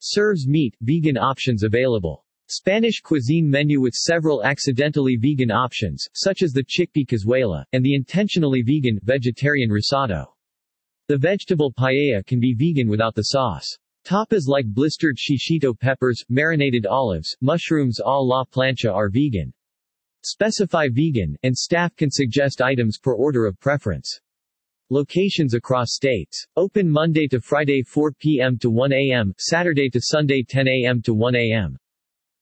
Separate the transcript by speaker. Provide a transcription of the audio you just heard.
Speaker 1: Serves meat, vegan options available. Spanish cuisine menu with several accidentally vegan options, such as the chickpea cazuela, and the intentionally vegan, vegetarian risotto. The vegetable paella can be vegan without the sauce. Tapas like blistered shishito peppers, marinated olives, mushrooms à la plancha are vegan. Specify vegan, and staff can suggest items per order of preference. Locations across states. Open Monday to Friday 4 p.m. to 1 a.m., Saturday to Sunday 10 a.m. to 1 a.m.